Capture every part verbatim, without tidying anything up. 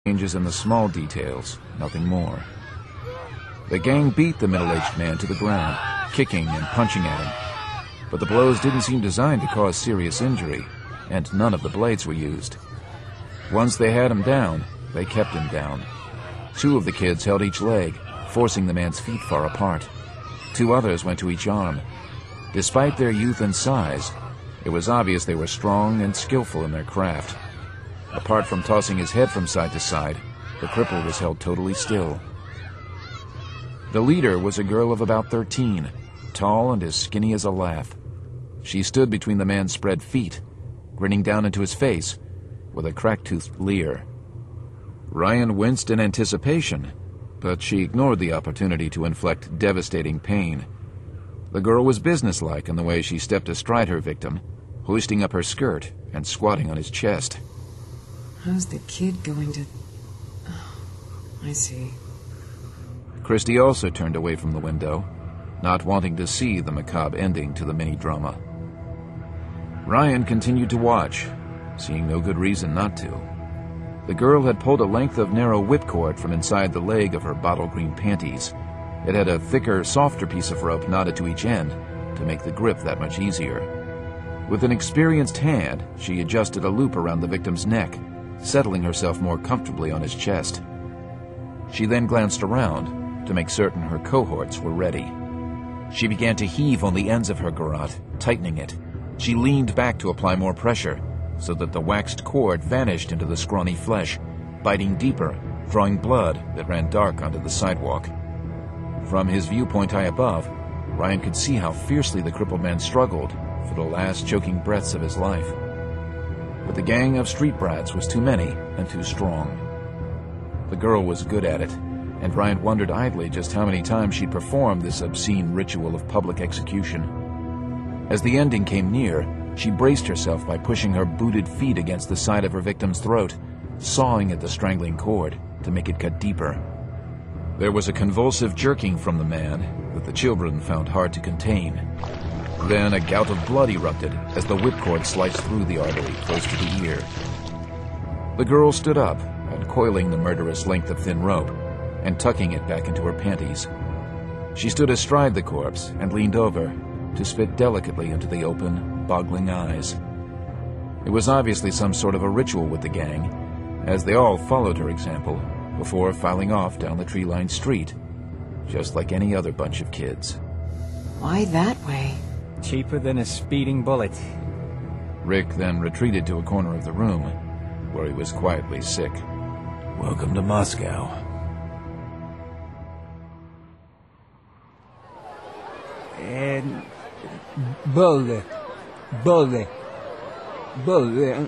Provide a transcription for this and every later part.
Changes in the small details, nothing more. The gang beat the middle-aged man to the ground, kicking and punching at him. But the blows didn't seem designed to cause serious injury, and none of the blades were used. Once they had him down, they kept him down. Two of the kids held each leg, forcing the man's feet far apart. Two others went to each arm. Despite their youth and size, it was obvious they were strong and skillful in their craft. Apart from tossing his head from side to side, the cripple was held totally still. The leader was a girl of about thirteen, tall and as skinny as a lath. She stood between the man's spread feet, grinning down into his face with a crack-toothed leer. Ryan winced in anticipation, but she ignored the opportunity to inflict devastating pain. The girl was businesslike in the way she stepped astride her victim, hoisting up her skirt and squatting on his chest. How's the kid going to... Oh, I see. Christy also turned away from the window, not wanting to see the macabre ending to the mini-drama. Ryan continued to watch, seeing no good reason not to. The girl had pulled a length of narrow whipcord from inside the leg of her bottle green panties. It had a thicker, softer piece of rope knotted to each end to make the grip that much easier. With an experienced hand, she adjusted a loop around the victim's neck, settling herself more comfortably on his chest. She then glanced around to make certain her cohorts were ready. She began to heave on the ends of her garrote, tightening it. She leaned back to apply more pressure, so that the waxed cord vanished into the scrawny flesh, biting deeper, drawing blood that ran dark onto the sidewalk. From his viewpoint high above, Ryan could see how fiercely the crippled man struggled for the last choking breaths of his life. But the gang of street brats was too many and too strong. The girl was good at it, and Ryan wondered idly just how many times she'd performed this obscene ritual of public execution. As the ending came near, she braced herself by pushing her booted feet against the side of her victim's throat, sawing at the strangling cord to make it cut deeper. There was a convulsive jerking from the man that the children found hard to contain. Then a gout of blood erupted as the whipcord sliced through the artery close to the ear. The girl stood up, uncoiling the murderous length of thin rope and tucking it back into her panties. She stood astride the corpse and leaned over to spit delicately into the open, boggling eyes. It was obviously some sort of a ritual with the gang, as they all followed her example before filing off down the tree-lined street, just like any other bunch of kids. Why that way? Cheaper than a speeding bullet. Rick then retreated to a corner of the room, where he was quietly sick. Welcome to Moscow. And... Bullet. Bullet. Bullet.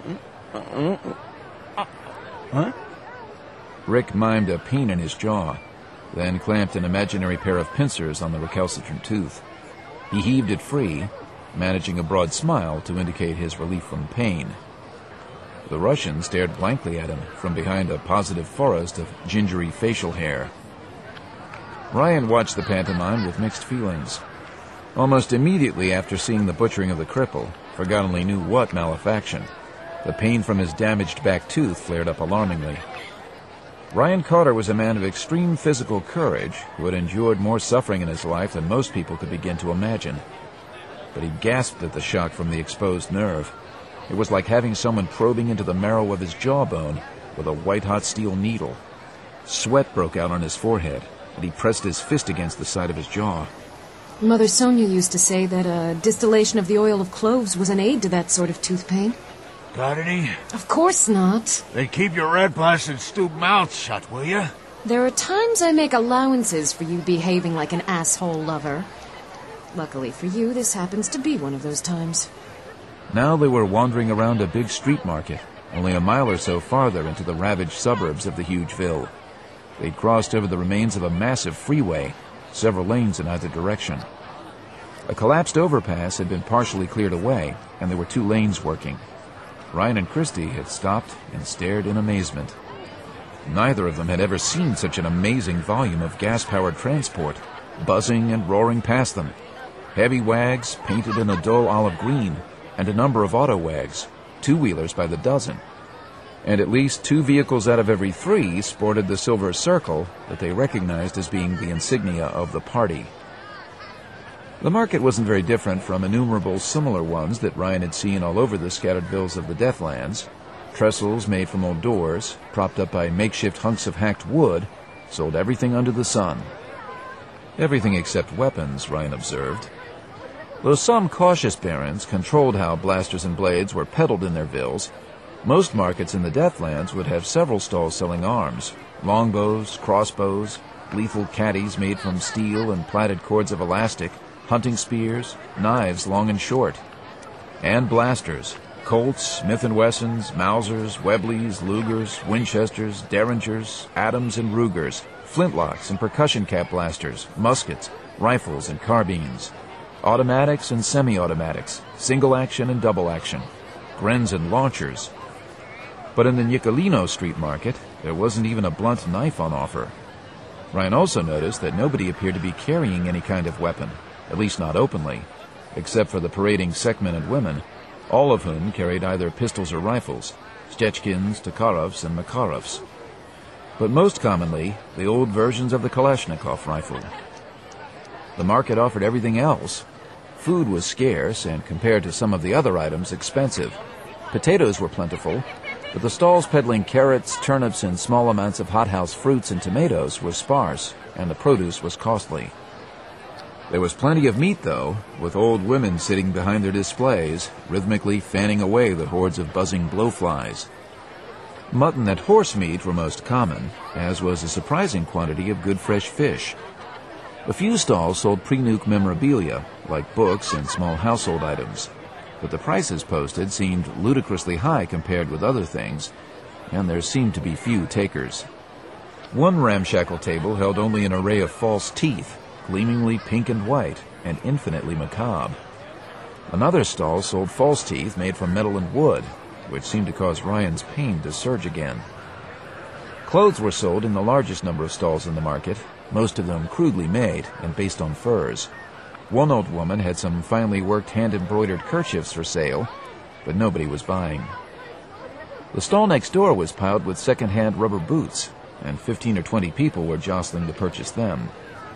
Huh? Rick mimed a pain in his jaw, then clamped an imaginary pair of pincers on the recalcitrant tooth. He heaved it free, managing a broad smile to indicate his relief from pain. The Russian stared blankly at him from behind a positive forest of gingery facial hair. Ryan watched the pantomime with mixed feelings. Almost immediately after seeing the butchering of the cripple, for God only knew what malefaction, the pain from his damaged back tooth flared up alarmingly. Ryan Carter was a man of extreme physical courage who had endured more suffering in his life than most people could begin to imagine. But he gasped at the shock from the exposed nerve. It was like having someone probing into the marrow of his jawbone with a white-hot steel needle. Sweat broke out on his forehead, and he pressed his fist against the side of his jaw. Mother Sonia used to say that a distillation of the oil of cloves was an aid to that sort of tooth pain. Got any? Of course not. Then keep your red blasted stupid mouth shut, will you? There are times I make allowances for you behaving like an asshole lover. Luckily for you, this happens to be one of those times. Now they were wandering around a big street market, only a mile or so farther into the ravaged suburbs of the huge ville. They'd crossed over the remains of a massive freeway, several lanes in either direction. A collapsed overpass had been partially cleared away, and there were two lanes working. Ryan and Christy had stopped and stared in amazement. Neither of them had ever seen such an amazing volume of gas-powered transport, buzzing and roaring past them. Heavy wags, painted in a dull olive green, and a number of auto wags, two-wheelers by the dozen. and at least two vehicles out of every three sported the silver circle that they recognized as being the insignia of the party. The market wasn't very different from innumerable similar ones that Ryan had seen all over the scattered villas of the Deathlands. Trestles made from old doors, propped up by makeshift hunks of hacked wood, sold everything under the sun. Everything except weapons, Ryan observed. Though some cautious barons controlled how blasters and blades were peddled in their villes, most markets in the Deathlands would have several stalls selling arms, longbows, crossbows, lethal caddies made from steel and plaited cords of elastic, hunting spears, knives long and short, and blasters, Colts, Smith and Wessons, Mausers, Webleys, Lugers, Winchesters, Derringers, Adams and Rugers, flintlocks and percussion cap blasters, muskets, rifles and carbines, automatics and semi-automatics, single action and double action, grens and launchers. But in the Nicolino street market, there wasn't even a blunt knife on offer. Ryan also noticed that nobody appeared to be carrying any kind of weapon, at least not openly, except for the parading Sekmen and women, all of whom carried either pistols or rifles, Stechkins, Tokharovs, and Makarovs. But most commonly, the old versions of the Kalashnikov rifle. The market offered everything else. Food was scarce and, compared to some of the other items, expensive. Potatoes were plentiful, but the stalls peddling carrots, turnips, and small amounts of hothouse fruits and tomatoes were sparse, and the produce was costly. There was plenty of meat, though, with old women sitting behind their displays, rhythmically fanning away the hordes of buzzing blowflies. Mutton and horse meat were most common, as was a surprising quantity of good fresh fish. A few stalls sold pre-nuke memorabilia, like books and small household items, but the prices posted seemed ludicrously high compared with other things, and there seemed to be few takers. One ramshackle table held only an array of false teeth, gleamingly pink and white, and infinitely macabre. Another stall sold false teeth made from metal and wood, which seemed to cause Ryan's pain to surge again. Clothes were sold in the largest number of stalls in the market, most of them crudely made and based on furs. One old woman had some finely worked hand-embroidered kerchiefs for sale, but nobody was buying. The stall next door was piled with second-hand rubber boots, and fifteen or twenty people were jostling to purchase them.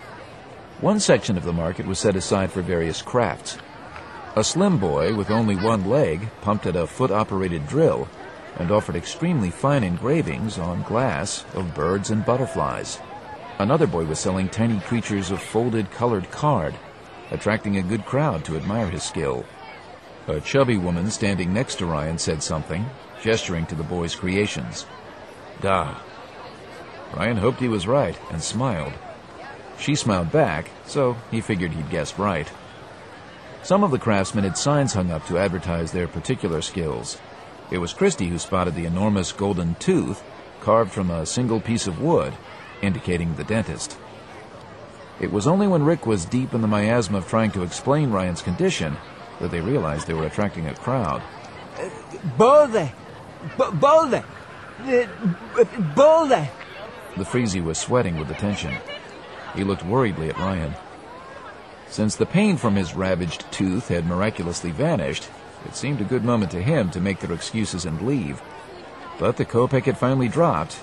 One section of the market was set aside for various crafts. A slim boy with only one leg pumped at a foot-operated drill and offered extremely fine engravings on glass of birds and butterflies. Another boy was selling tiny creatures of folded colored card, attracting a good crowd to admire his skill. A chubby woman standing next to Ryan said something, gesturing to the boy's creations. Da. Ryan hoped he was right and smiled. She smiled back, so he figured he'd guessed right. Some of the craftsmen had signs hung up to advertise their particular skills. It was Christie who spotted the enormous golden tooth carved from a single piece of wood, indicating the dentist. It was only when Rick was deep in the miasma of trying to explain Ryan's condition that they realized they were attracting a crowd. Boulder! Boulder! Boulder! The Freezy was sweating with the tension. He looked worriedly at Ryan. Since the pain from his ravaged tooth had miraculously vanished, it seemed a good moment to him to make their excuses and leave. But the Kopek had finally dropped,